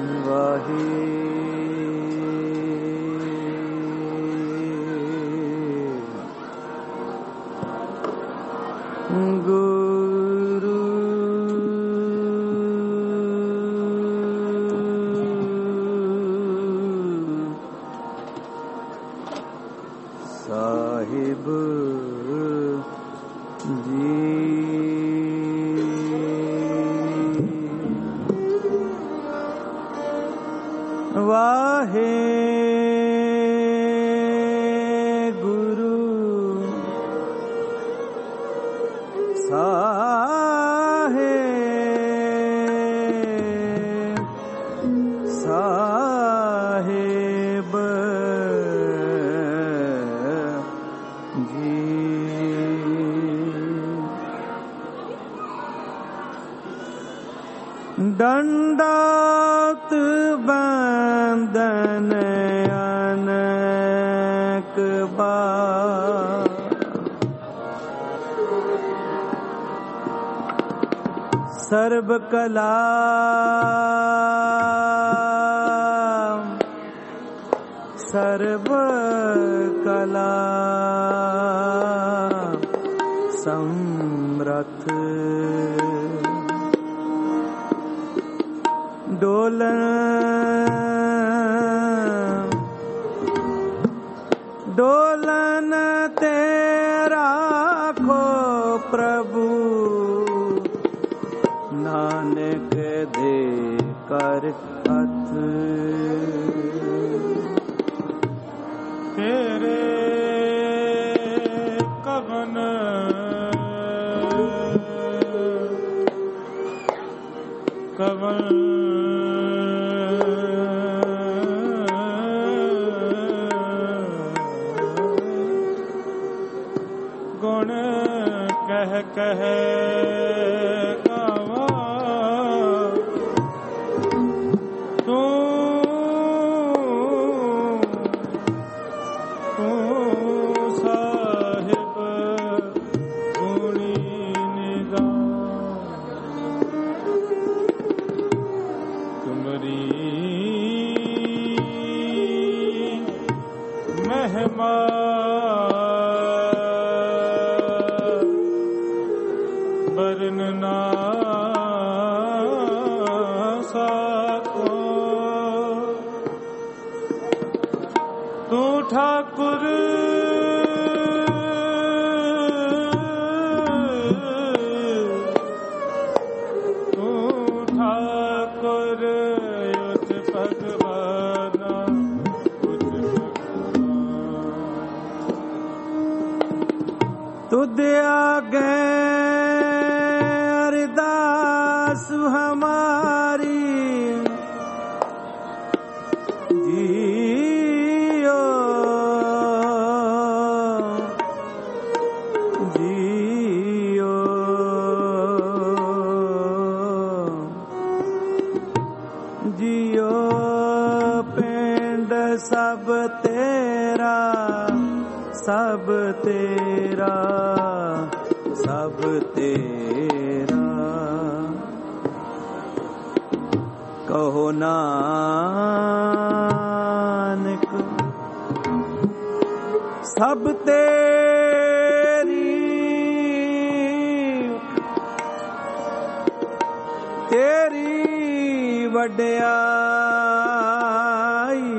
वाहे गुरु साहिब जी वाहे गुरु साहेब जी दंडौत बंदन अनेक बार सर्व कला समरथ डोलन तेरा को प्रभु नानक दे कर हथ तेरे कवन गुण कह गावा तू साहिब गुणी निगाह तुमरी महिमा वर्णना सको तू ठाकुर उच भगवाना तुद आगे अरदास हमारी जियो जियो जियो पिंड सब तेरा सब तेरा सब तेरा कहो नानक सब तेरी तेरी वड्याई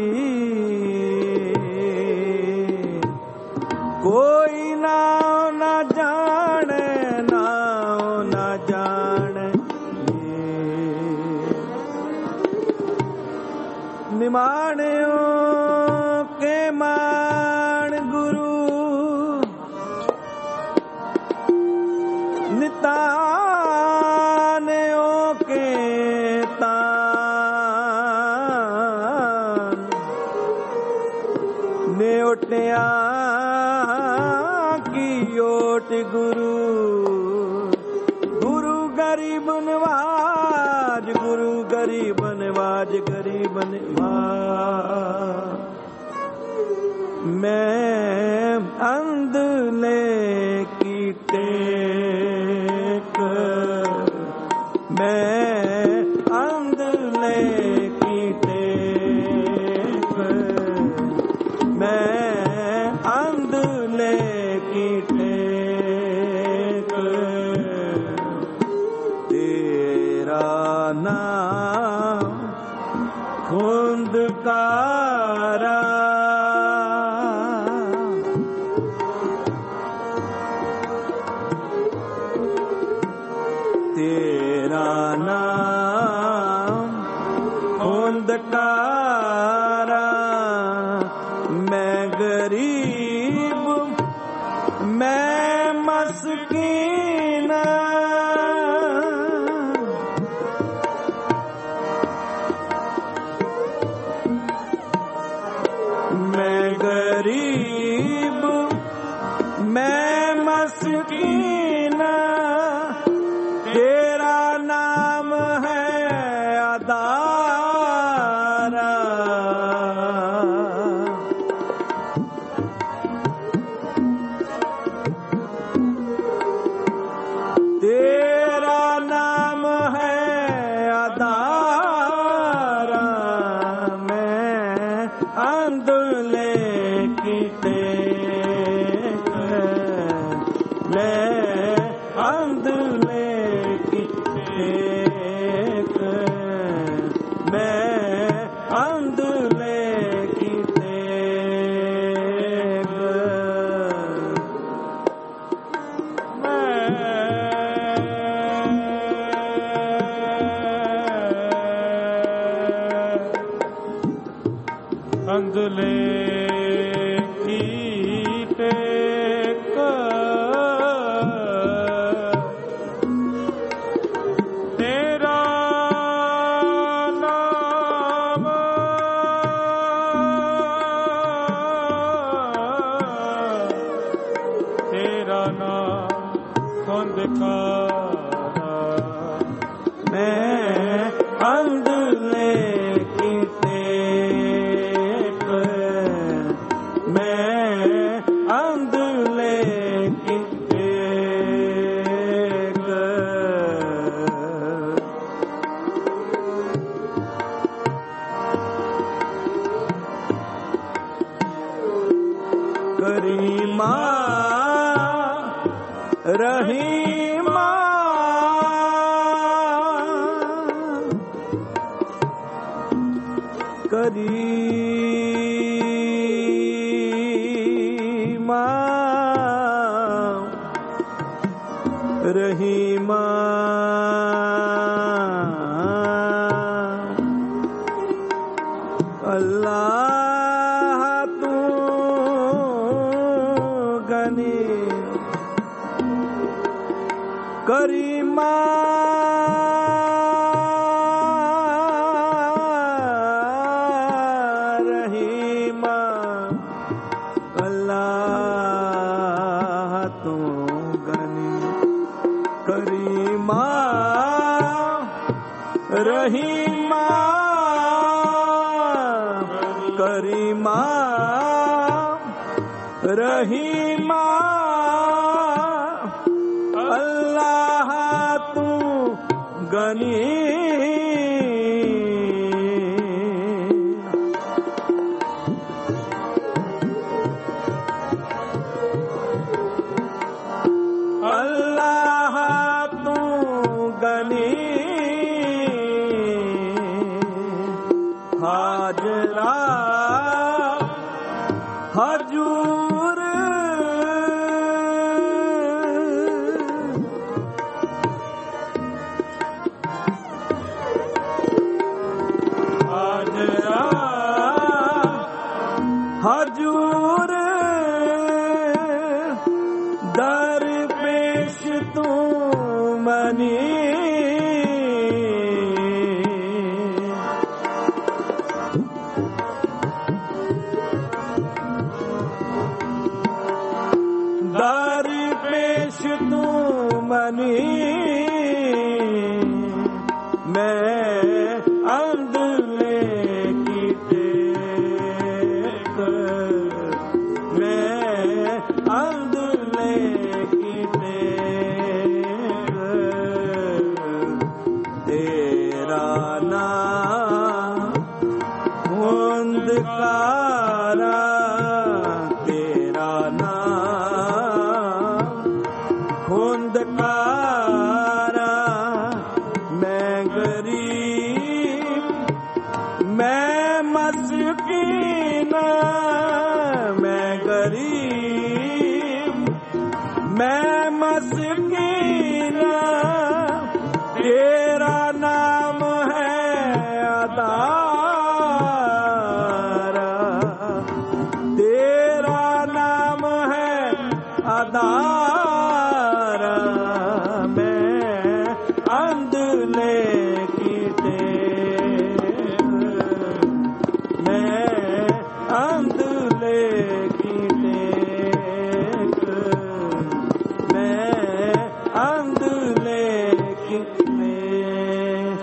कोई ना जाने ना जाने निमाणियों के मान गुरु नितानियों के तान नेवटिया की ओट गुरु गुरु गरीब नवाज गुरु गरीब नवाज गरीब नवाज मैं अंधले की टेक मैं अंधले नाम खुंदकारा, तेरा नाम खुंदकारा। मैं गरीब मैं मस्कीन, मैं गरीब मैं मस्कीन, तेरा नाम है अदारा। तेरा नाम है अदारा। मैं अंधुले की टेक, मैं अंधुले की टेक, मैं अंधुले की टेक। अंधुले की टेक, तेरा नाम तेरा नाम खुंदकारा। मैं अंधुले की टेक, मैं अंधुले की टेक। करीमा रहीमा, करीमा रहीमा, अल्लाह तू गनी, करीमा रहीमा, अल्लाह तू गनी, करीमा रहीमा, करीमा रहीमा, अल्लाह तू गनी। अल्लाह तू गनी, हाजरा हजूर, हाजरा हजूर, दरपेश तू मनी, दरपेश तू मनी। मैं अंधुले की टेक, मैं अंधुले की टेक। तेरा नाम खुंदकारा, तेरा नाम खुंदकारा। मैं गरीब अंधले की टेक, मैं अंधले की टेक, मैं अंधले की टेक।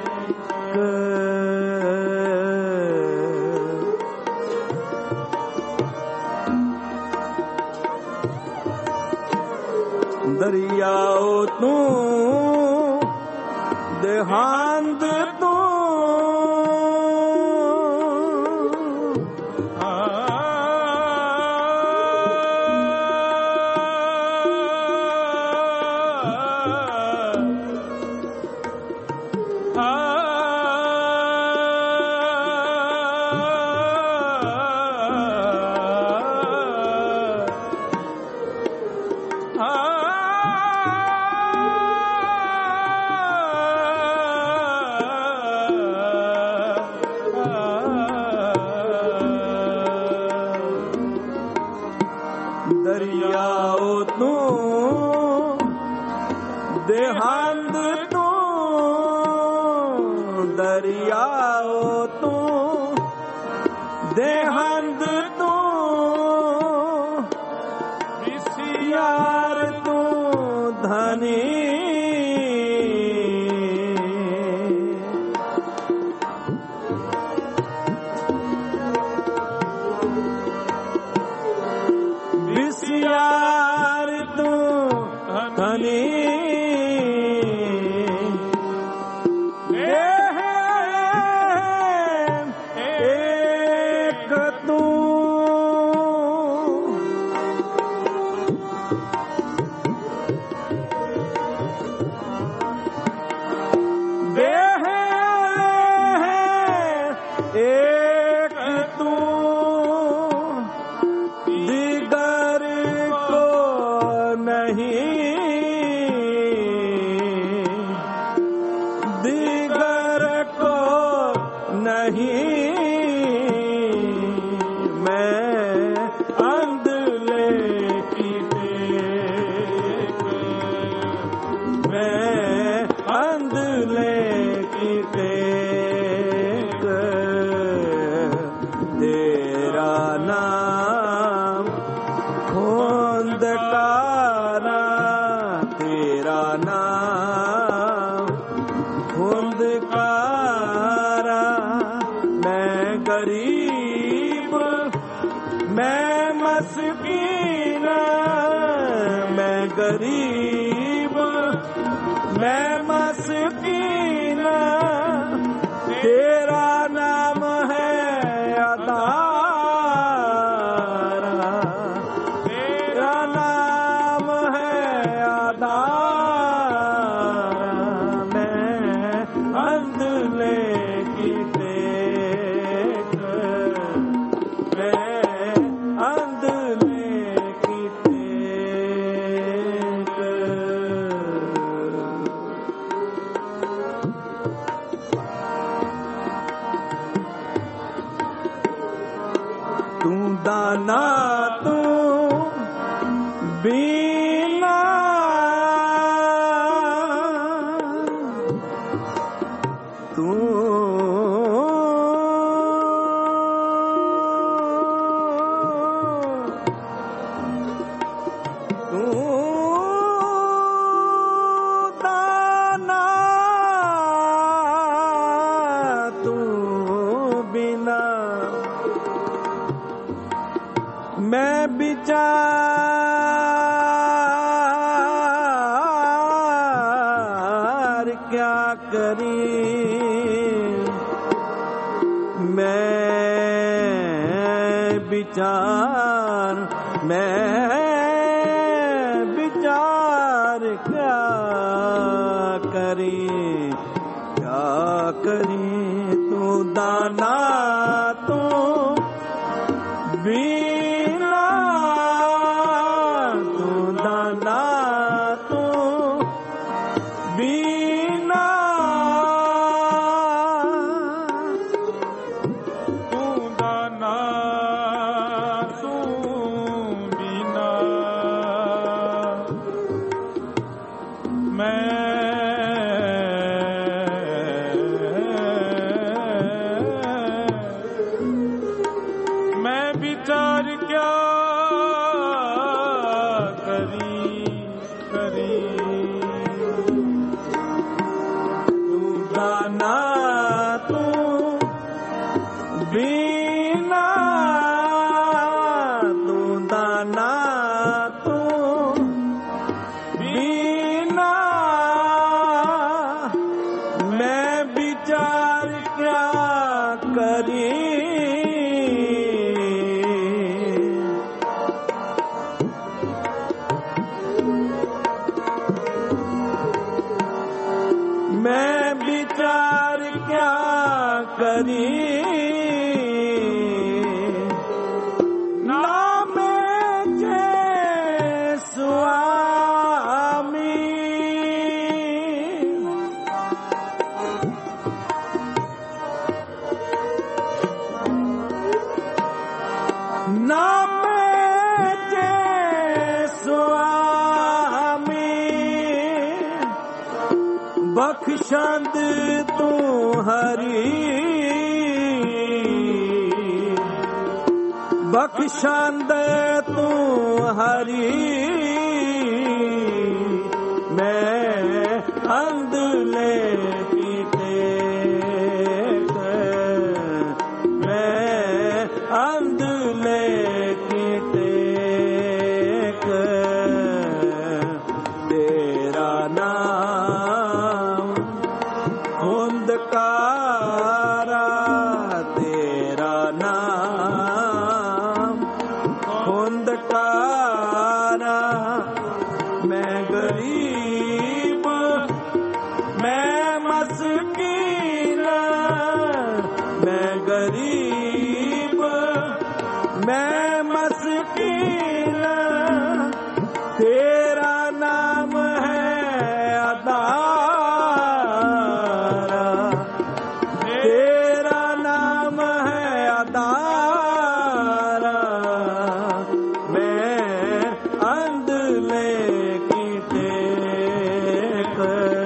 दरियाओ तू देहांत तू, दरियाओ तू देहांत तू, दरियाओ तू देहांत तू, यार तू धनी यार तू धनी, एक तू देह एक तू, दिगर को नहीं, दिगर को नहीं, मैं अंधले की टेक, मैं अंधले की टेक, तेरा नाम खुंदकारा, तेरा नाम खुंदकारा, मैं गरीब मैं मस्कीन, मैं गरीब मैं मस्कीन, तेरा नाम है अदारा, तेरा नाम है अदारा, मैं अंधले की टेक, मैं अंधले की टेक। तू दाना तू बीना, तू दाना तू बिना मैं विचार क्या करी, मैं विचार क्या करी, क्या करी, तू दाना तू बीना, तू दाना तू बीना, तू दाना तू बिना, मैं दाना तू बीना तू दाना तू बीना मैं विचार क्या करी मैं विचार क्या करी नाम जय स्वामी नाम जय स्वामी बख्शंद तू हरी बख्शंद तू हरी मैं अंधले टेक मैं अंधले टेक तेरा नाम खुंदकारा तेरा नाम खुंदकारा मैं गरीब मैं मस्कीन मैं गरीब मैं मस्कीन तेरा नाम है अदारा तेरा नाम है अदारा मैं अंधले की टेक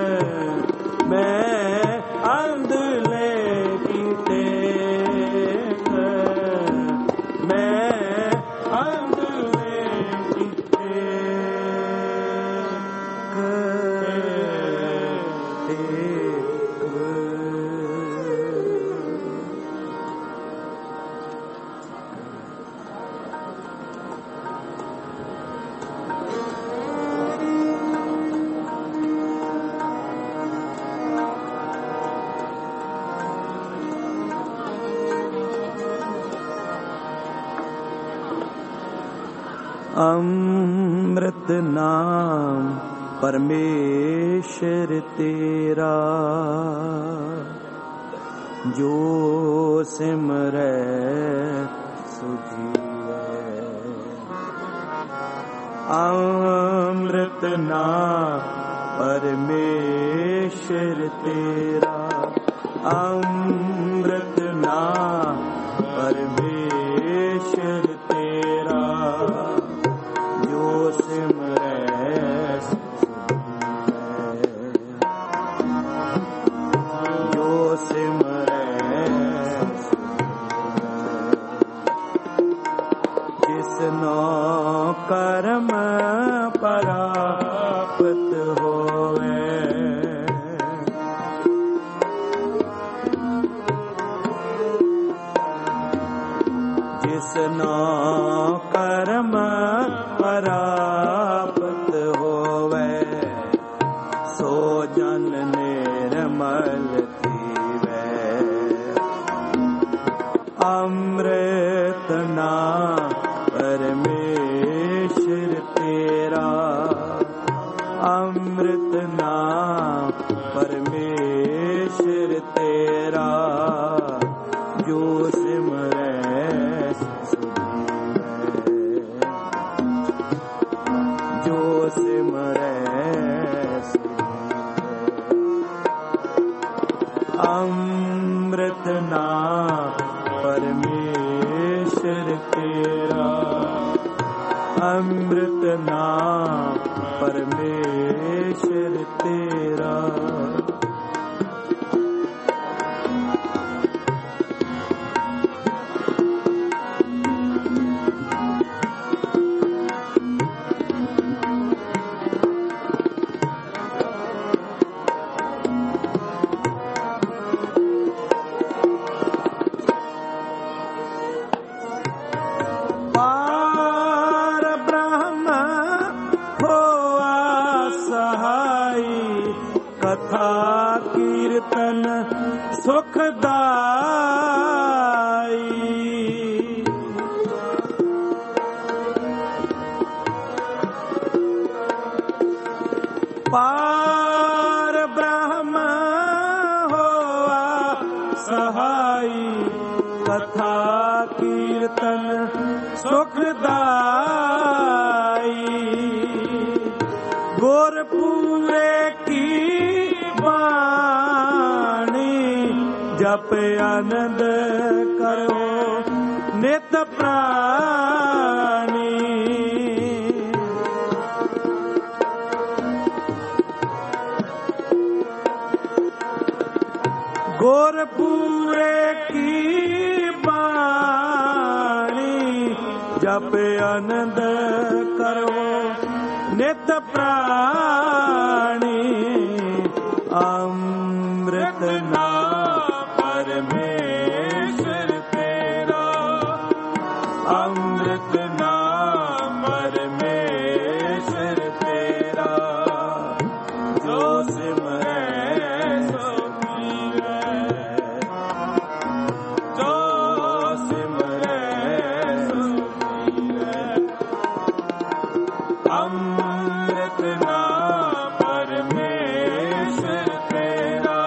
मैं अंधले की टेक मैं अंधले की अमृत नाम परमेश्वर तेरा जो सिमरै सुजिए अमृत नाम परमेश्वर तेरा अमृत नाम परमेश्वर तेरा जो सिमरै जो सिमरै जिसनो कर्म प्राप्त होवे जिसनो कर्म प्राप्त होवे सो जन निर्मल थीवे अमृत नाम परमेश्वर तेरा अमृत नाम परमेश्वर तेरा जो सिमरै जो सिमरै अमृत नाम परमेश्वर तेरा अमृत नाम परमेश्वर तेरा कीर्तन सुखदाई। पार ब्रह्म होआ सहाई, कथा कीर्तन सुखदाई। गुरपुरे की वाणी, जप आनंद करो नित प्राणी। गुरपुरे की वाणी, जप आनंद करो नित प्राणी। अमृत नाम परमेश्वर तेरा, अमृत नाम परमेश्वर तेरा। जो सिमरे सो पीवे, जो सिमरे सो पीवे। अमृत नाम परमेश्वर तेरा,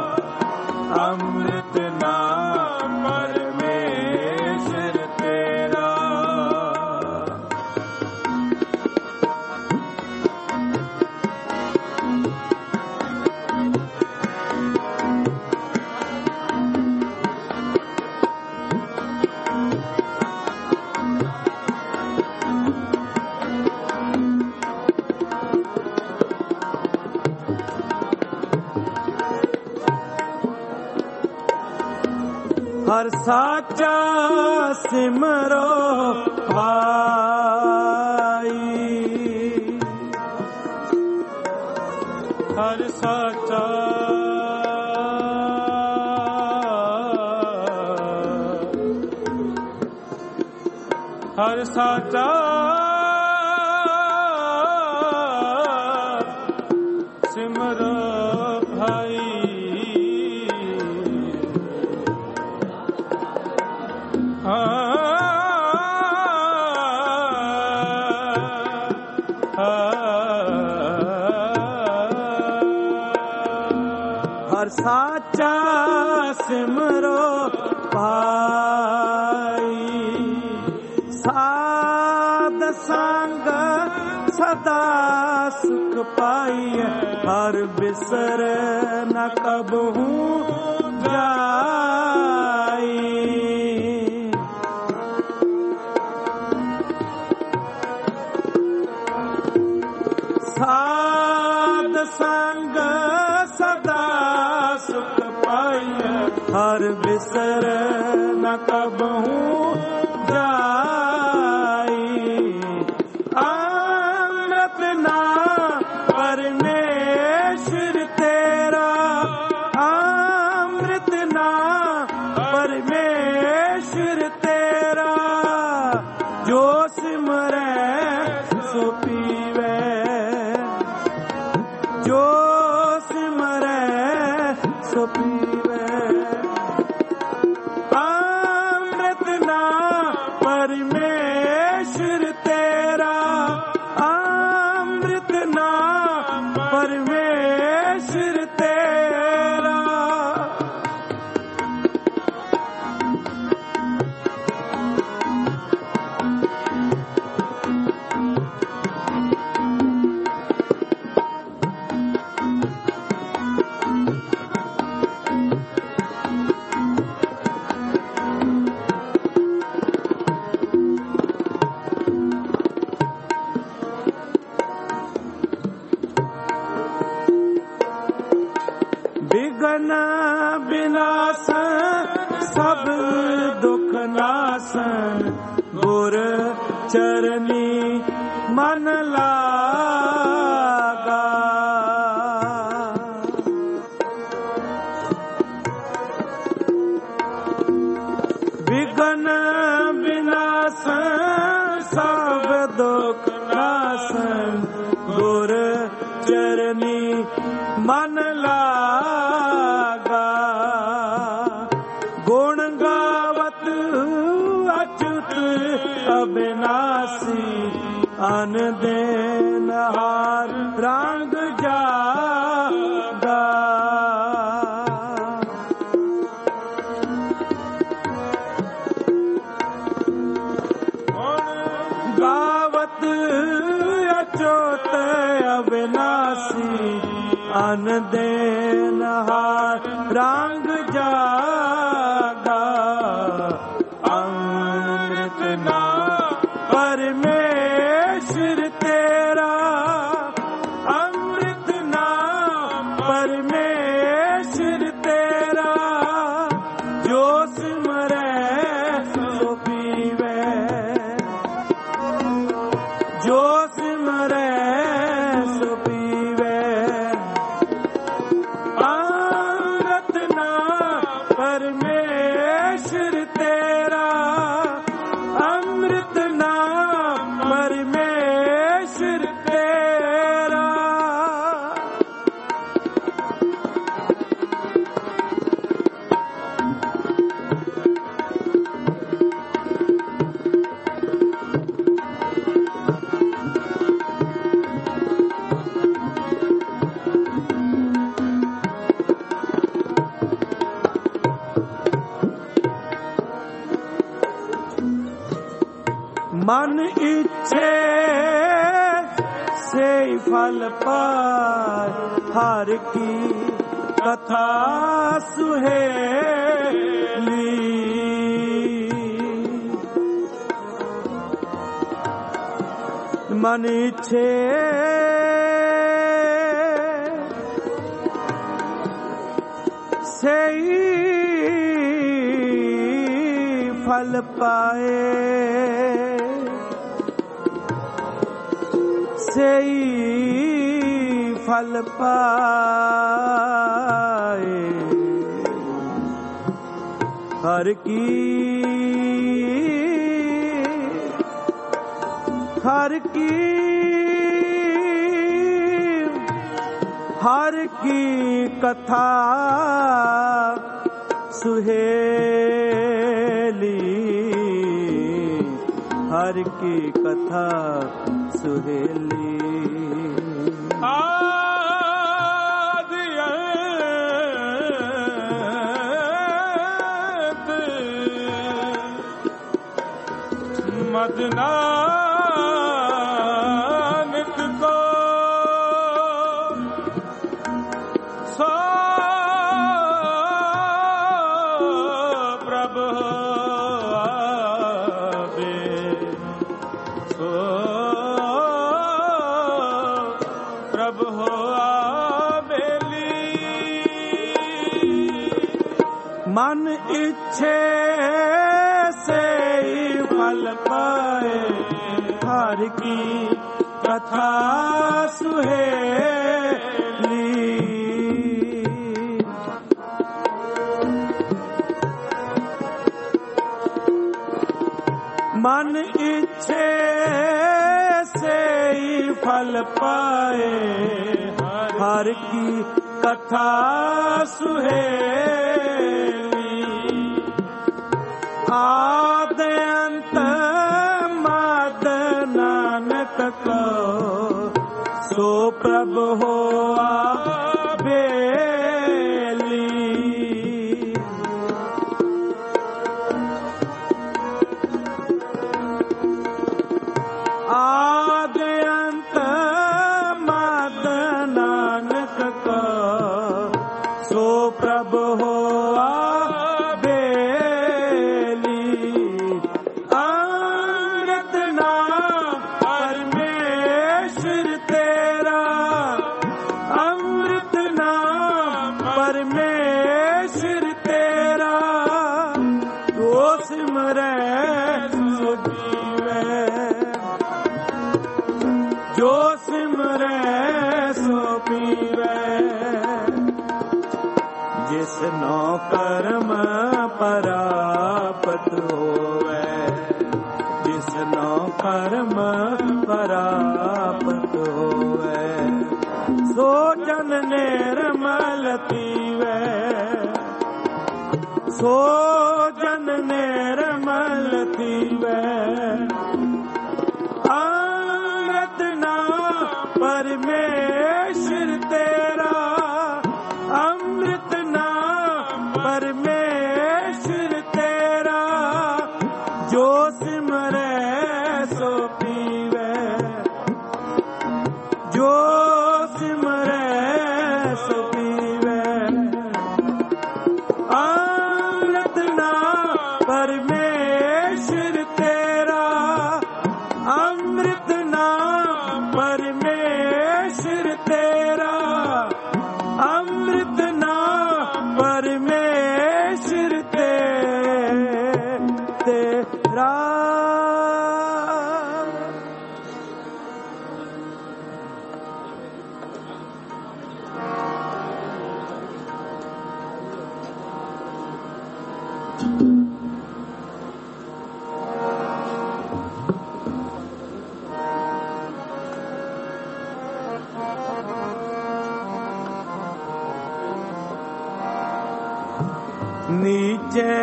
अमृत नाम परमेश्वर तेरा। हर साचा सिमरो भाई, हर साचा हर साचा सिमरो भाई। हर साचा सिमरो भाई, साध संग सदा सुख पाइए। हर बिसर न कबहू जाई। साध संग सदा सुख पाइए। हर बिसर न कबहू जाई। अमृत नाम परमेश्वर तेरा, अमृत नाम परमेश्वर तेरा। जो सिमरे सो पीवे, जो सिमरे सो पीवे। अमृत नाम परमेश्वर तेरा, अमृत नाम परमेश्वर तेरा। विघ्न विनाशन सब दुख नाशन, गुर चरनी मन लागा। विघ्न विनाशन सब दुख नाशन, गुर चरनी मन लागा। अन देनहार रंग जागा। गावत अचोत अविनाशी अन देनहार रंग जागा। अमृत नाम परमेश्वर तेरा, अमृत नाम परमेश्वर तेरा, जो सिमरै सो पीवे, जो सिमरै सो पीवे। अमृत नाम परमेश्वर तेरा, अमृत नाम परमेश्वर तेरा। मन इच्छे से फल पाए, हर की कथा सुहेली। मन इच्छे से फल पाए, से फल पाए। हर की हर की हर की कथा सुहेली, हर की कथा सुहेली। आदि अंत मदनानक को सो प्रभु आवे, सो प्रभु आवेली। मन इच्छे से फल पाए, हर की कथा सुहेली। मन इच्छे से फल पाए, हर की कथा सुहेली। आद अंत मद नानक को सो प्रभु होआ बेली। आद अंत मद नानक को सो प्रभु होआ बेली। अमृत नाम परमेश्वर तेरा, अमृत नाम परमेश्वर तेरा, जो सिमरै सो जीवे, जो सिमरै सो पीवे। जिस नौ कर्म परापत होवे, जिस नौ कर्म परापत होवे, सो जन निर्मल पीवे, सो जन निर्मल पीवे। परमेश्वर तेरा नीचे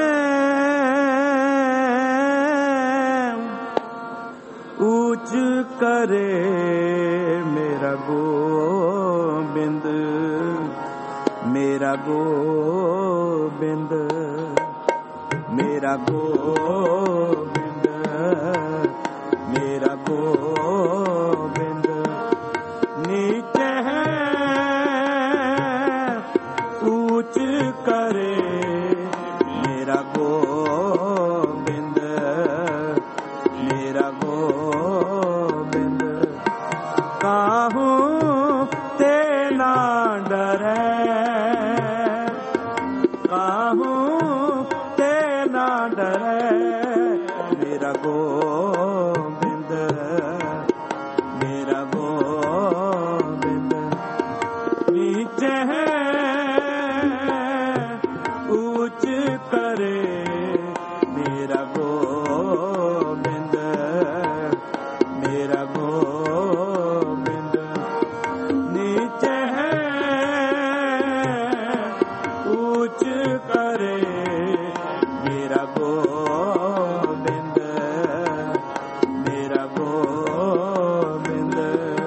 ऊंच करे मेरा गोबिंद, मेरा गोबिंद, मेरा गोबिंद, मेरा गोबिंद। नीचे ऊंच करे मेरा गोबिंद, मेरा गोबिंद। काहूँ ते ना डरे, काहूँ ते ना डरे मेरा गोबिंद, मेरा गोबिंद। नीचे ऊंच करे मेरा गोबिंद, मेरा गोबिंद। नीचे ऊंच करे मेरा गोबिंद, मेरा गोबिंद।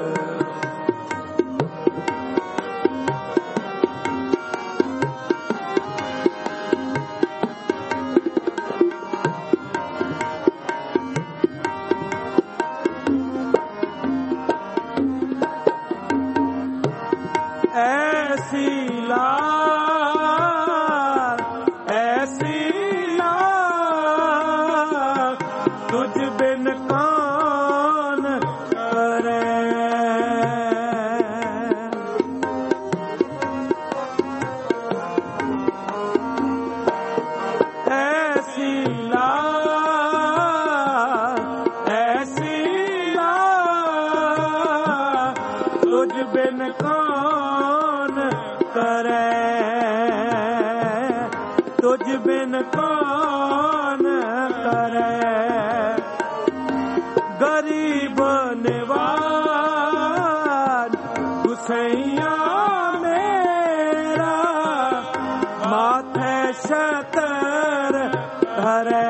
ऐसी लाल, ऐसी लाल तुझ बिन कौन करे। ऐसी लाल, ऐसी लाल तुझ बिन कौन करे, तुझ बिन कौन करे। गरीब निवाज गुसैया मेरा माथे शतर धरे।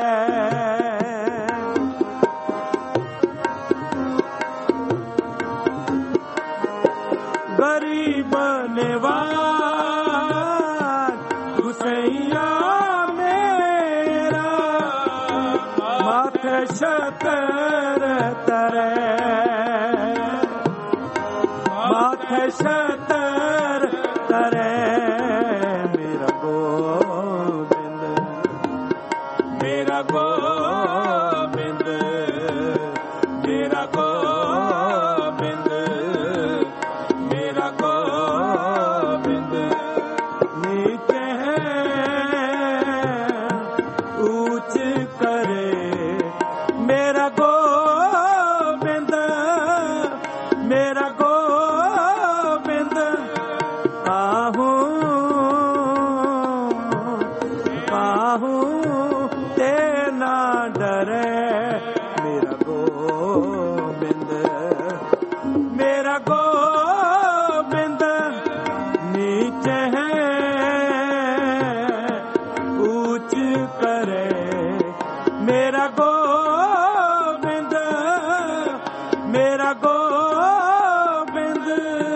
गरीब निवाज गुसैया मेरा माथे शतर तरे, माथे शतर तरे मेरा गोबिंद, मेरा गोबिंद, मेरा गोबिंद, मेरा गोबिंद। नीचे ऊंच करे मेरा गोबिंद, मेरा गोबिंद। काहूँ काहूँ ते ना डरे मेरा गोबिंद, मेरा गोबिंद। नीचे ऊंच करे मेरा गोबिंद, मेरा गोबिंद।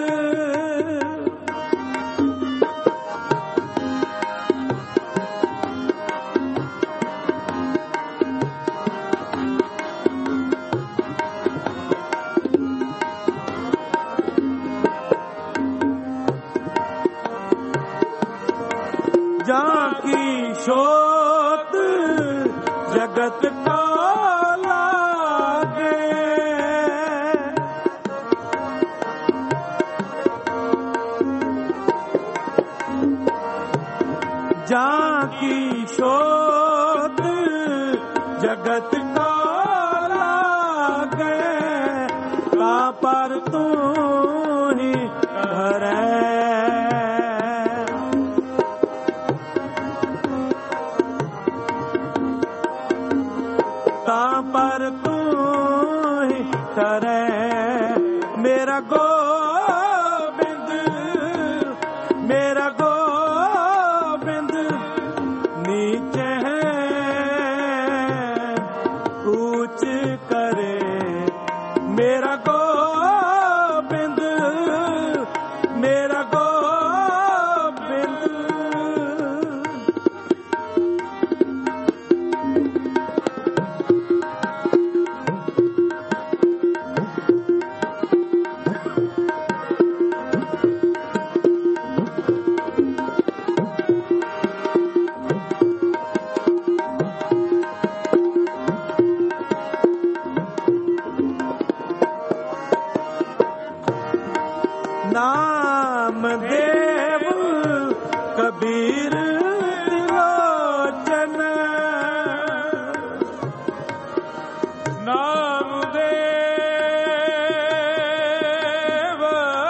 जाकी शोत जगत का लागे, जाकी शोध जगत का लागे, ता पर तू ही धरे। ता पर तू ही धरे। मेरा गोबिंद, मेरा गोबिंद नीचे है ऊंच करे। मेरा गोबिंद, मेरा गोबिंद नाम देव कबीर त्रिलोचन। नाम देव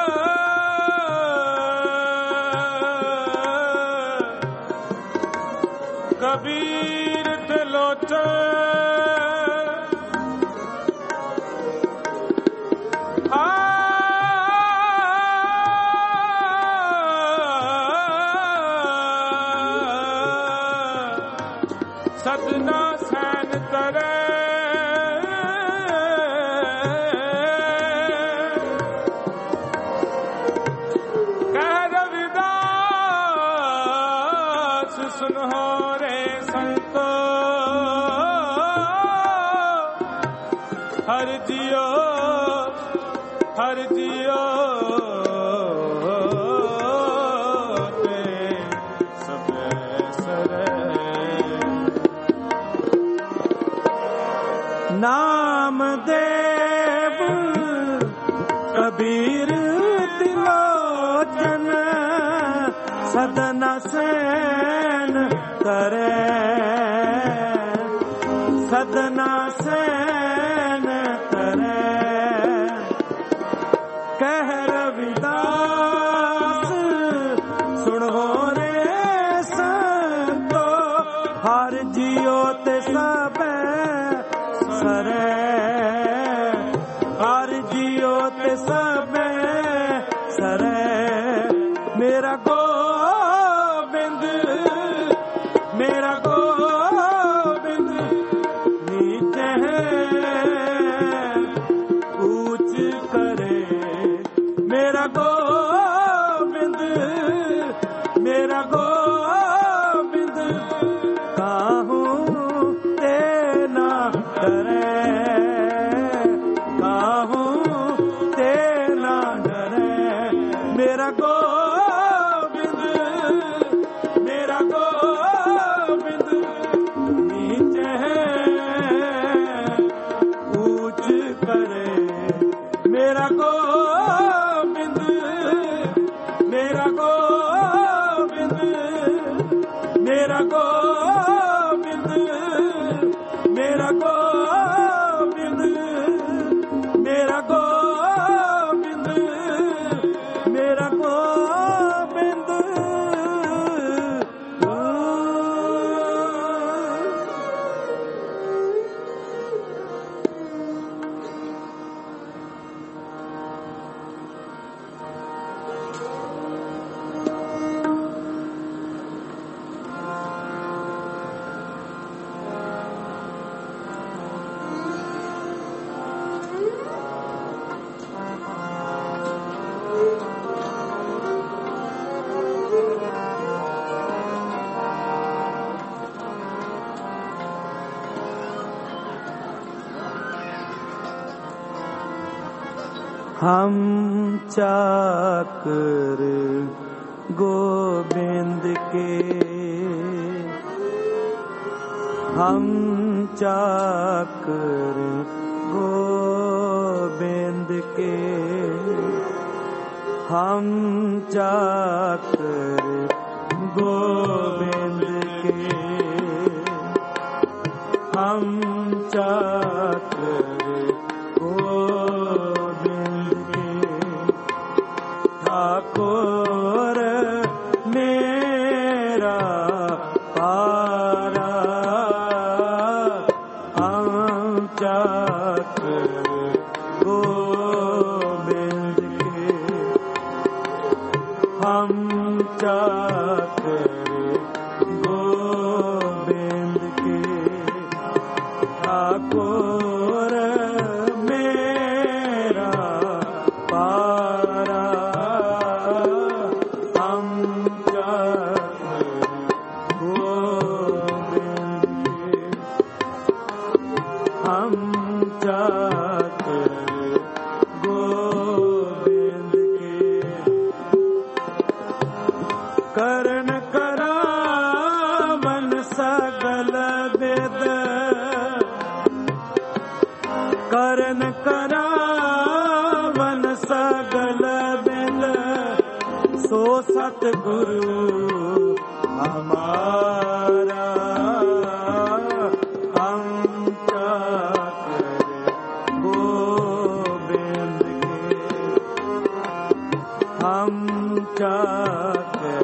कबीर त्रिलोचन। सदना सैन करे। कह रविदास सुनो रे संतो, हर जियो हर जियो ते सब सरे। नाम देव कबीर त्रिलोचन, सदना सैन करे। सदना सैन करे। कह रविदास सुनो रे संतो, हर जियो ते सब सरे। हर जियो ते सब सरे। मेरा गोबिंद, मेरा गोबिंद नीचे है ऊंच करे। मेरा गोबिंद, मेरा गोबिंद काहूँ ते ना डरे। काहूँ ते ना डरे। मेरा गोबिंद, मेरा गोबिंद नीचे है ऊंच करे। मेरा गोबिंद, मेरा गोबिंद, मेरा गोबिंद, मेरा गोबिंद, मेरा गोबिंद, मेरा गोबिंद। हम चाकर गोविंद के, हम चाकर गोविंद के, हम चाकर गोविंद के हम चाकर गोविंद के ठाकुर मेरा पारा हम चाकर गोविंद के हम चाकर गोविंद के ठाकुर मेरा पारा हम चाकर गोविंद के हम चाकर गोविंद के करण करावन सगल वेद करण करावन सगल वेद सो सतगुरु हमारा हम चाकर गोविंद के हम चाकर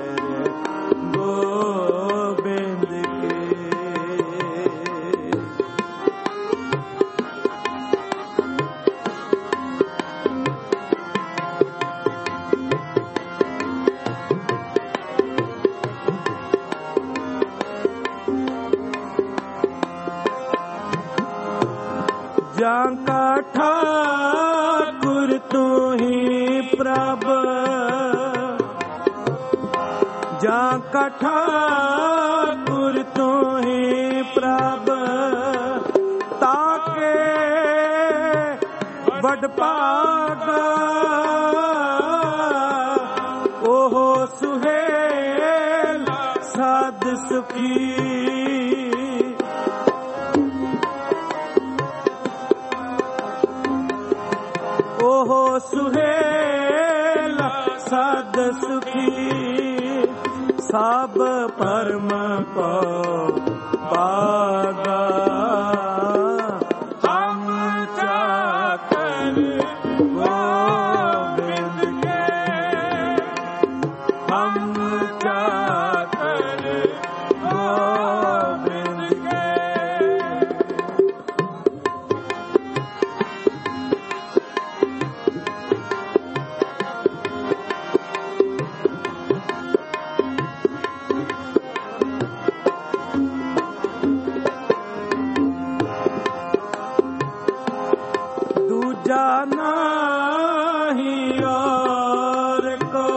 गोविंद के जाका ठाकुर तू ही प्रभ जाका ठाकुर तू ही प्रभ ताके वडभागा ओहो सुहेल साध सुखी ओहो सुहेल साध सुखी सब परम पागा हम चाकर गोविंद के हम चाकर गोविंद के जाना ही और को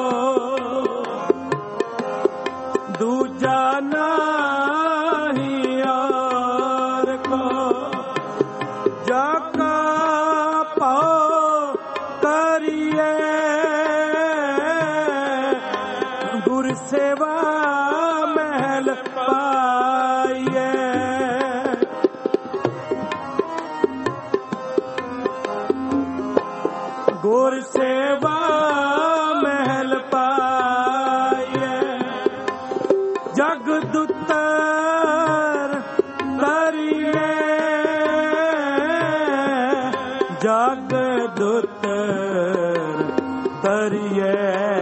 दूजा नहीं और को जाका पाओ करिए गुर सेवा महल पाइए गुर सेवा महल पाइए जगदुत्तर करिए जगदुत्तर करिए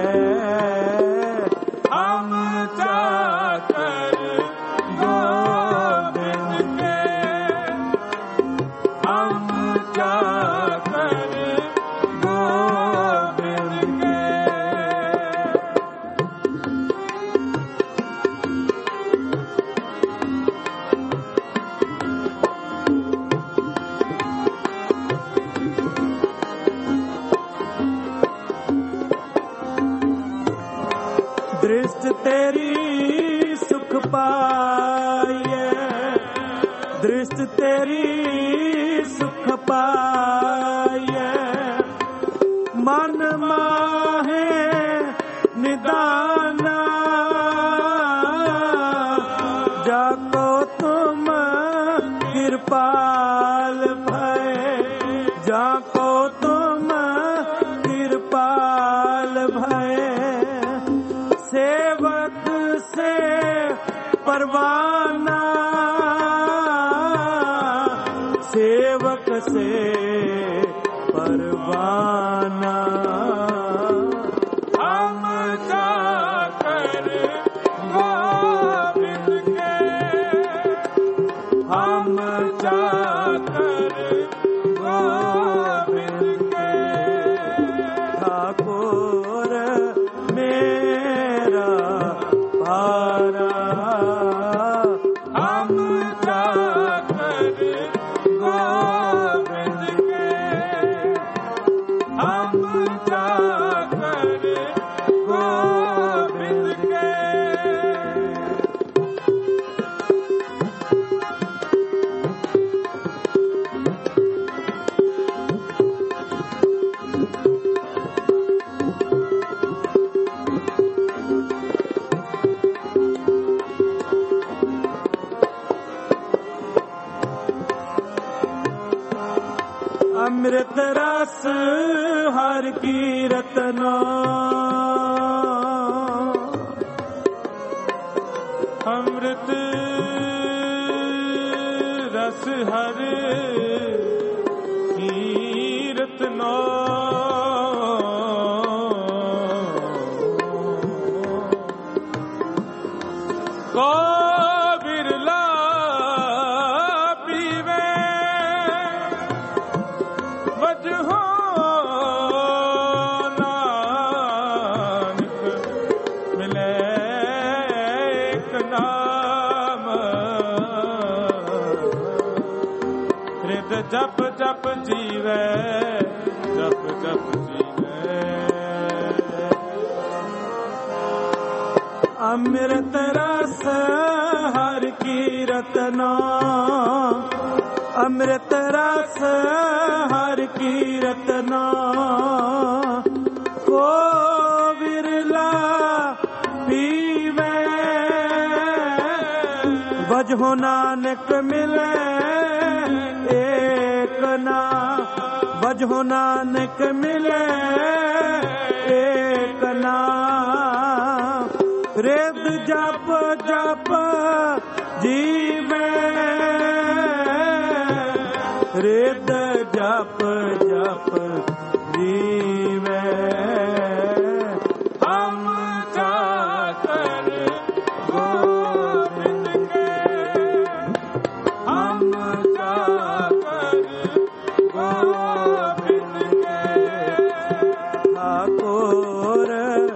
हम चाकर गोविंद के हम चाकर गोविंद के दृष्ट तेरी सुख पाइए दृष्ट तेरी सुख पाइए मन माहे निदाना जाको तुम कृपाल भय जाको तुम कृपाल भय सेवक से परवाना सेवक से परवाना हम जाकर गोविंद के हम जाकर गोविंद के ठाकुर मेरा भारा हम जाकर गोविंद के हम जाकर गोविंद के अमृत रस हर की रतना अमृत रस हर कीरतना को बिरला पीवे वजहो नानक मिले एक नाम हृद जप जप जीवे जप जप जीवे अमृत रस हर की रतना अमृत रस हर की रतना को बिरला पीवे बजहो नानक मिले एक ना बजहो नानक मिले एक ना रेद जप जप जीवे रेद जप जप जीवे हम जाकर गोविंद के हम जाकर गोविंद के ठाकुर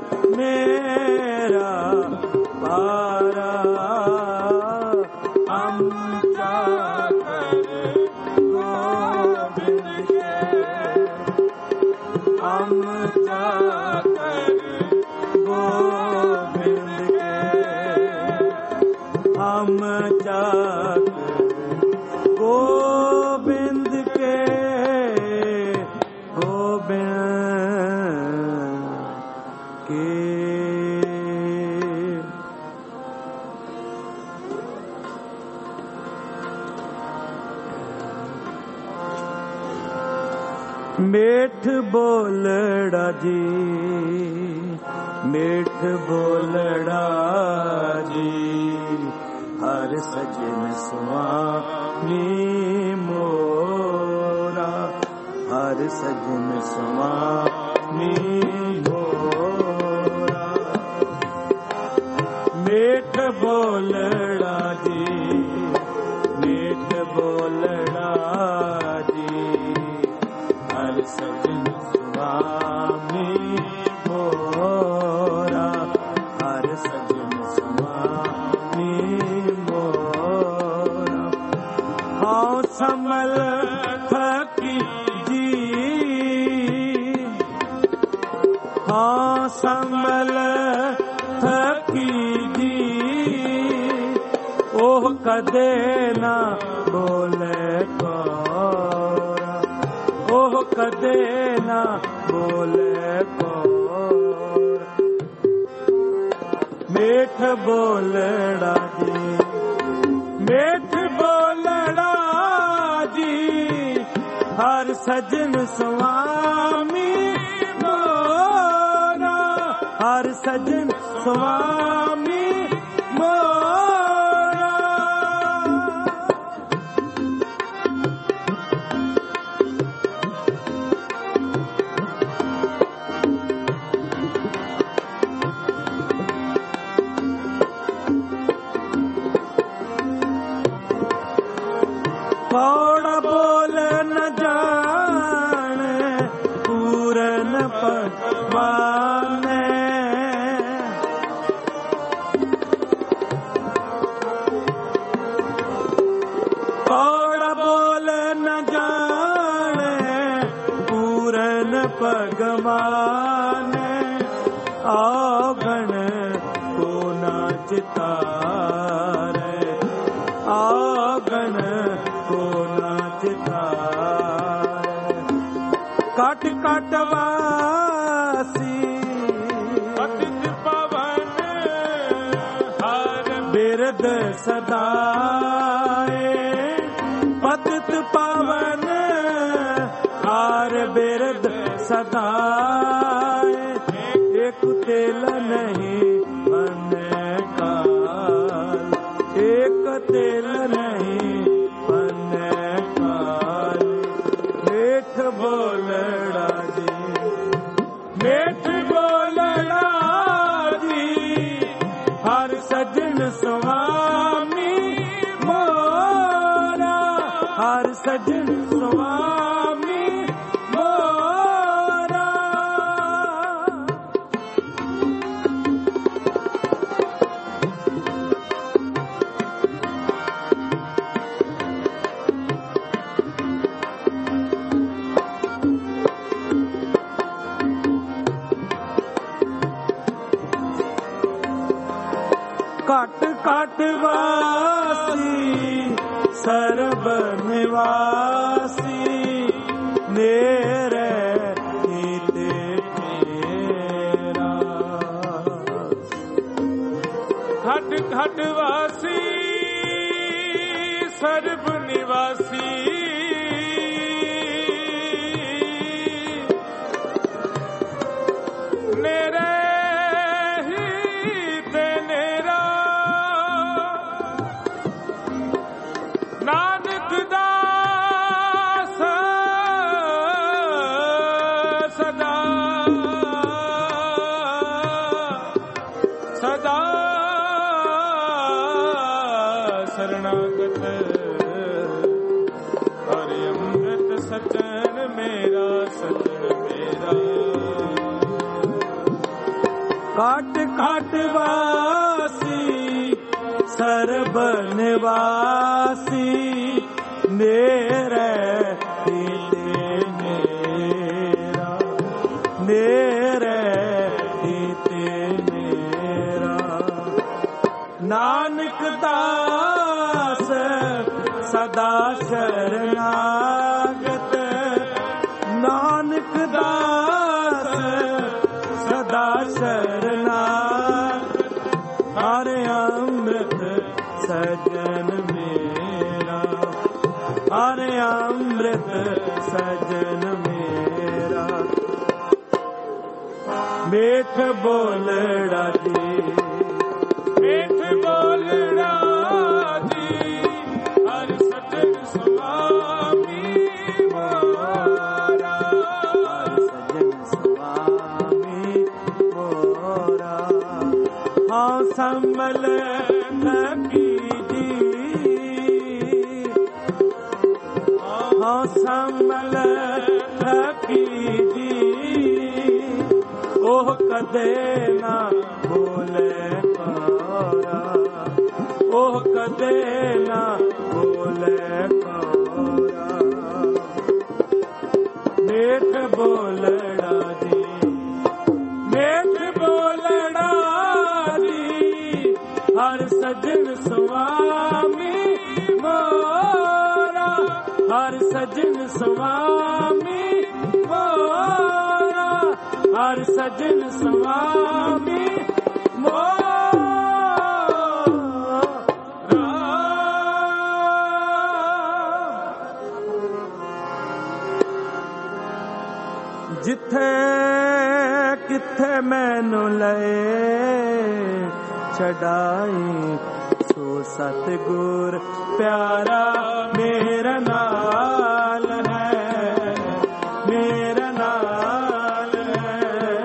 मेरा पारा हम जाकर गोविंद के हम जाकर गोविंद के हम जाकर गोविंद के गोविंद के मेठ बोलड़ा जी मेठ बोलड़ा जी हर सजन स्वामी मोरा हर सजन स्वामी मोरा मेठ बोलड़ा जी मेठ बोलड़ा जी हर सजन स्वामी मोरा हर सजन स्वामी मोरा हाँ समल थकी जी हाँ समल थकी जी ओह कदे ना बोले कोरा ओह कदे ना बोले कोरा मेठ बोलड़ा जी मेठ बोलड़ा जी हर सजन स्वामी मोरा हर सजन स्वामी मोरा ਕੌੜਾ ਬੋਲ ਨ ਜਾਣੇ ਪੂਰਨ ਭਗਵਾਨੇ ਕੌੜਾ ਬੋਲ ਨ ਜਾਣੇ ਪੂਰਨ ਭਗਵਾਨੇ ਆਗਣ ਕੋ ਨਾ ਚਿਤਾਰੇ ਆਗਣ ਕੋ ਨਾ ਚਿਤਾਰੇ ਕਟ ਕਟ ਵਾਸੀ ਪਤਿਤ ਪਵਨ ਹਰ ਬਿਰਦ ਸਦਾਏ ਪਤਿਤ ਪਵਨ ਹਰ ਬਿਰਦ ਸਦਾਏ ਇੱਕ ਤਿਲ ਨਹੀਂ ਬਨੇ ਕਾਲ ਇੱਕ ਤਿਲ ਨਹੀਂ ਬਨੇ ਕਾਲ ਮੇਠ ਬੋਲੜਾ ਜੀ ਮੇਠ ਬੋਲੜਾ ਜੀ ਹਰ ਸਜਣ ਸੁਆਮੀ ਮੋਰਾ ਹਰ ਸਜਣ ਸੁਆਮੀ ਮੋਰਾ ਘਟ ਘਟ ਵਾਸੀ ਸਰਬ ਨਿਵਾਸੀ ਨੇਰੇ ਕੀਤੇ ਤੇਰਾ ਘਟ ਘਟ ਵਾਸੀ ਸਰਬ ਨਿਵਾਸੀ ਨੇਰੇ ਹੀ ਤੇ ਨੇਰਾ ਨਾਨਕ ਦਾਸ ਸਦਾ ਸਦਾ ਸਰਣਾਗਤ ਹਰਿ ਅੰਮ੍ਰਿਤ ਸੱਜਣ ਮੇਰਾ ਸੱਜਣ ਮੇਰਾ ਘਟ ਘਟ ਵਾਸੀ ਸਰਬ ਨਿਵਾਸੀ ਨੇਰੇ ਕੀਤੇ ਮੇਰਾ ਨੇਰੇ ਕੀਤੇ ਮੇਰਾ ਨਾਨਕ ਦਾਸ ਸਦਾ ਸ਼ਰਨਾਗਤ ਨਾਨਕ ਦਾਸ ਸਦਾ ਸ਼ਰਨਾਗਤ ਹਰ ਅੰਮ੍ਰਿਤ ਸਜਣ ਮੇਰਾ ਹਰ ਅੰਮ੍ਰਿਤ ਸਜਣ ਮੇਰਾ ਮੇਠ ਬੋਲੜਾ ਜੀ ਮੇਠ ਬੋਲੜਾ ਜੀ ਹਰ ਸਜਣ ਸੁਆਮੀ ਮੋਰਾ ਹਰ ਸਜਣ ਸੁਆਮੀ ਮੋਰਾ ਹਾਂ ਸੰਭਲ ਕੀ ਜੀ ਹਾਂ ਸੰਭਲ ਕੀ ਜੀ ਉਹ ਕਦੇ ਨਾ ਬੋਲੇ ਕੋਰਾ ਉਹ ਕਦੇ ਨਾ ਬੋਲੇ ਕੋਰਾ ਮੇਠ ਬੋਲੜਾ ਜੀ ਮੇਠ ਬੋਲੜਾ ਜੀ ਹਰ ਸਜਣ ਸੁਆਮੀ ਮੋਰਾ ਹਰ ਸਜਣ ਸੁਆਮੀ ਮੋਰਾ ਹਰ ਸਜਣ ਸੁਆਮੀ ਮੋਰਾ ਜਿੱਥੇ ਕਿੱਥੇ ਮੈਨੂੰ ਲਏ ਛਡਾਈ ਸੋ ਸਤਿਗੁਰ ਪਿਆਰਾ ਮੇਰਾ ਨਾਲ ਹੈ ਮੇਰਾ ਨਾਲ ਹੈ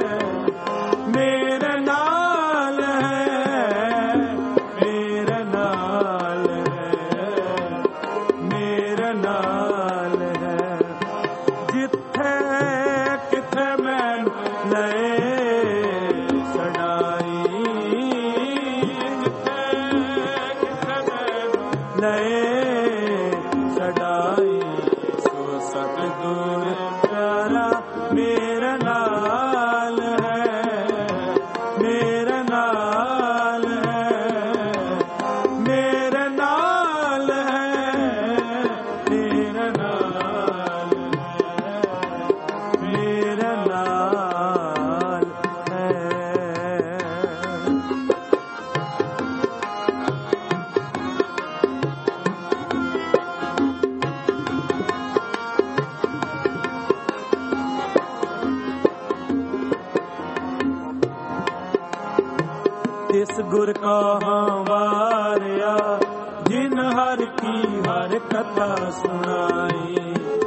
ਮੇਰਾ ਨਾਲ ਹੈ ਮੇਰਾ ਨਾਲ ਹੈ ਮੇਰਾ गुर कहाँ वारिया जिन हर की हर कथा सुनाई।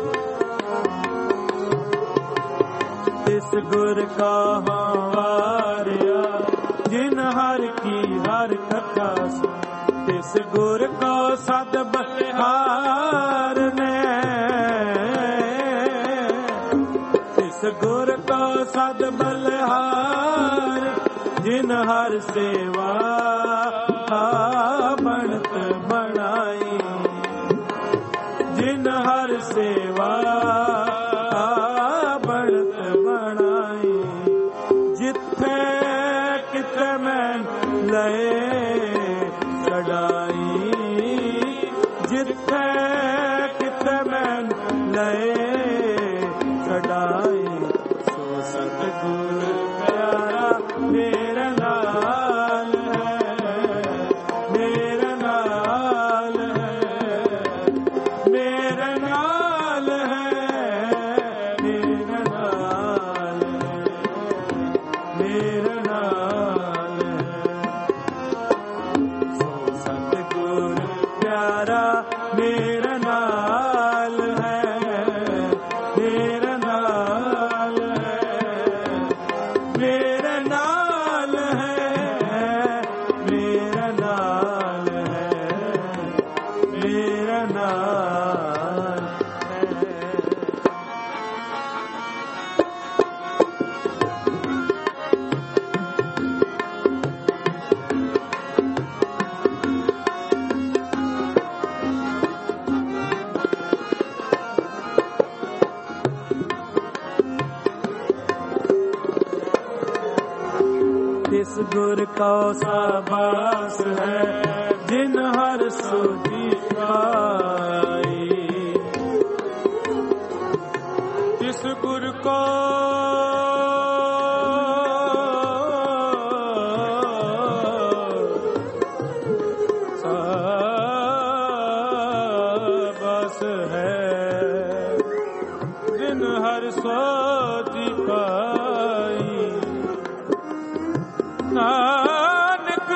तिस गुर कहाँ वारिया जिन हर की हर कथा सुनाई। तिस गुर को सद बलिहार ने, तिस गुर को सद बलिहार जिन हर सेवा बनत बनाई। जिन हर सेवा बनत बनाई। जिथे किथे मैं लए चढ़ाई। जिथे किथे मैं लए चढ़ाई। सो सतगुर प्यारा मेरा नाल है, मेरा नाल है, मेरा नाल है, मेरा नाल है, मेरा नाल है। सो सतगुर प्यारा मेरा नाल है, मेरा नाल है, मेरा नाल है, मेरा नाल है, मेरा नाल है। तिस गुर का साबास है जिन हर सोची पाई। जिस गुर को साबास है जिन हर सोची पाई। नानक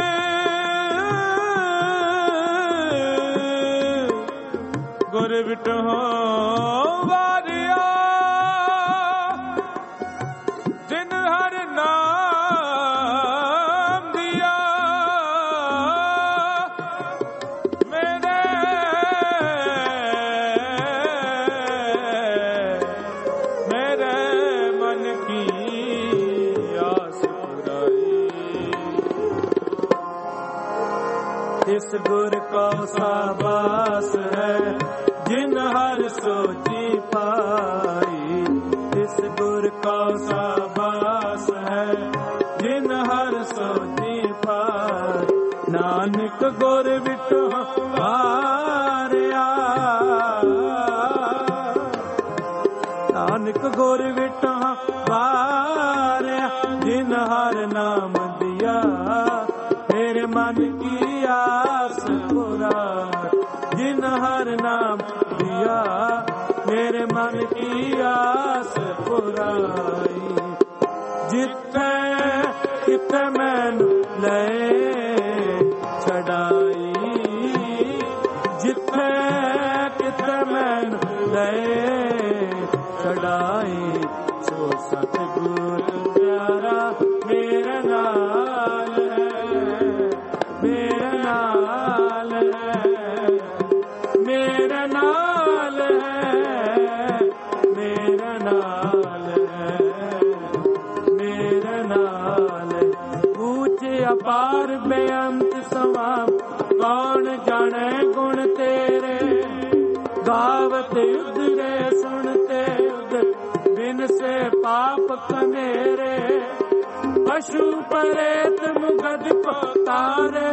गुर बिटहो वारिया जिन हर नाम दिया। मेरे मेरे मन की आस तिस गुर को साबास है जिन हर सोची पाई। तिस गुर को साबास है जिन हर सोची पाई। नानक गुर बिटो वारिया, नानक गुर बिटो वारिया जिन हर नाम दिया। मेरे मन की आस पूरा जिन हर नाम दिया। मेरे मन की आस पुराई। जिथे किथे मैनू लए छड़ाई। जिथे किथे मैनू लए छड़ाई। सो सतगुर प्यारा मेरा नाल है, मेरा नाल है, मेरा नाल है, मेरा नाल है, मेरा नाल है। ऊंचे अपार बेअंत सवाब कौन जाने गुण तेरे। गावत उधरे सुनते उधर बिन से पाप कनेरे। पशु परेत मुगद को तारे।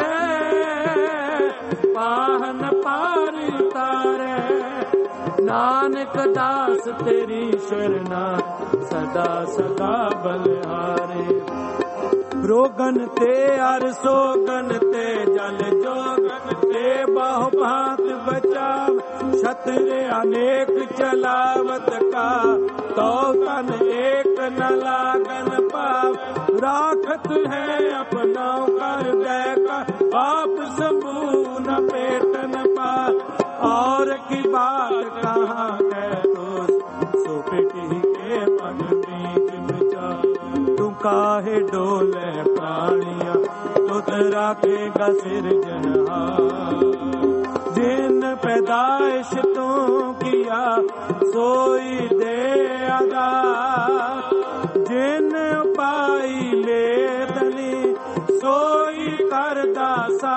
पाहन पार उतारे। नानक दास तेरी शरणा सदा सदा बलिहारे। रोगन ते हर सोगन ते जल जोगन ते बाहु भांत बचाव। छत्र अनेक चलावत का तो तन एक न लागन पाव। राखत है अपना कर बाप शंभू न पेट न पा और की बात कहाँ कह तो सो पेटी के पग बीच विचार तू काहे डोले प्राणिया तुध राखेगा सिरजनहार जिन पैदाइश तू किया सोई दे अदा जिन पाई ले दनी सोई कर दासा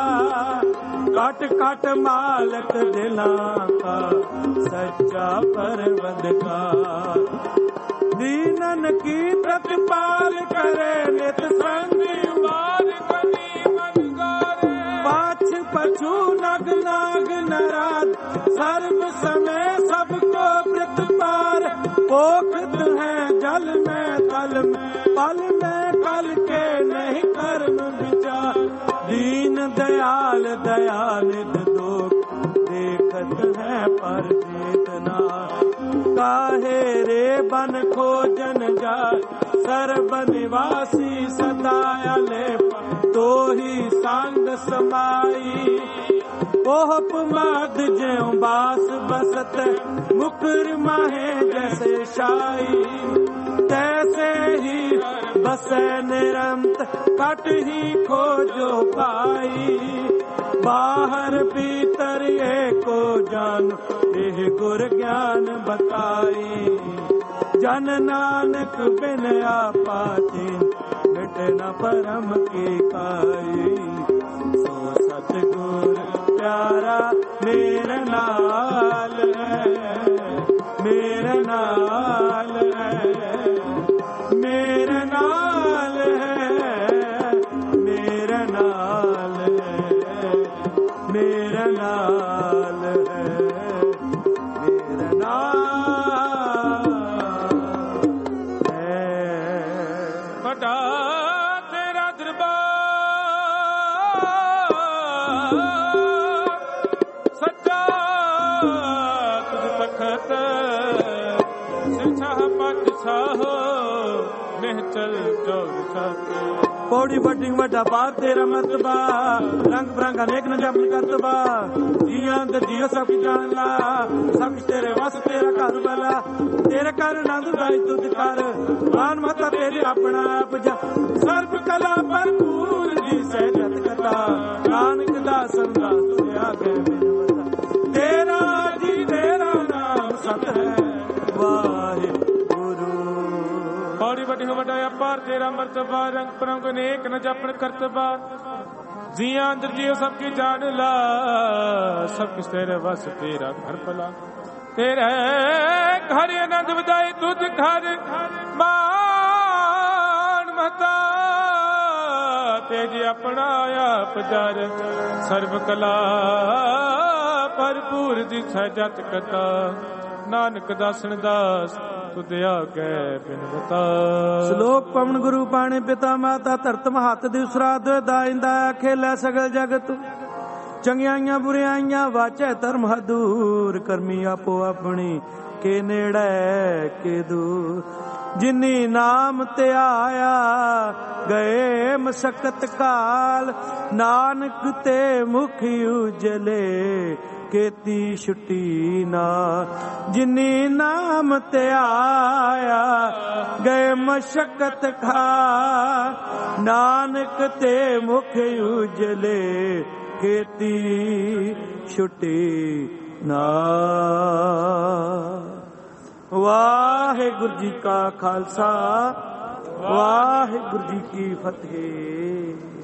कट कट मालक दिला का सच्चा परवदगार दीनन की प्रतिपाल करे नित संगी वार कनी मन गारे पाछ पछू नग नाग नराद सर्व समय सबको प्रतिपार पोखत है जल में तल में पल में कल के नहीं कर्म विचार दीन दयाल दयानिध दोख देखत है पर चेतना काहे रे बन खोजन जा सर्व निवासी सदा ले तो ही सांग समाई ओह पुमाद ज्यों बास बसत मुकर माहे जैसे शाई तैसे ही बसे निरंत कट ही खोजो पाई बाहर भीतर एको जान एह गुर ज्ञान बताई जन नानक बिन आपा चीन मिट न परम की काई सो सतगुर प्यारा मेरे नाल है मेरे नाल है मेरे नाल है मेरे नाल है मेरे नाल है मेरे नाल है बड़ा तेरा दरबार सच्चा तुझ तखत सिरछा पट साहो निहचल जोर साके पौड़ी बड़ी वड्डा पार तेरा मतबा रंग बिरंग अनेक न जपन करतबा जियां दे जियो सब जान ला सब तेरे वस तेरा घर वाला तेरे कर नंद दाई तुझ कर मान माता तेरे अपना आप जा सर्व कला भरपूर जी सहजत कथा नानक दास संदास तुझे आगे बिनवता तेरा जी तेरा नाम सत है वाहे पौड़ी वड्डी हो वड्डा अपार तेरा मर्तबा रंग परंग अनेक न जपन करतबा जियां अंदर जियो सबकी जान ला सब किस तेरे वस तेरा घर भला तेरे घर आनंद बधाई तुझ घर मान महता तेज अपना आप जर सर्व कला भरपूर जी सहजत कथा नानक दासन दास तुदया कै बिनवता श्लोक पवन गुरु पाणी पिता माता धरतम हੱਥ ਦੀ ਉਸਰਾਦ ਦਾਇੰਦਾ ਖੇਲੇ ਸਗਲ ਜਗਤ ਚੰਗਿਆਈਆਂ ਬੁਰਿਆਈਆਂ ਵਾਚੈ ਧਰਮ ਹਦੂਰ ਕਰਮੀ ਆਪੋ ਆਪਣੀ ਕੇ ਨੇੜੇ ਕੇ ਦੂਰ ਜਿਨੀ ਨਾਮ ਤੇ ਆਇਆ ਗਏ ਮਸਕਤ ਕਾਲ ਨਾਨਕ ਤੇ ਮੁਖ ਉਜਲੇ केती छुट्टी ना जिनी नाम ते आया गए मशक्कत खा नानक ते मुख उजले केती छुट्टी ना वाहिगुरु जी का खालसा वाहिगुरु जी की फतेह।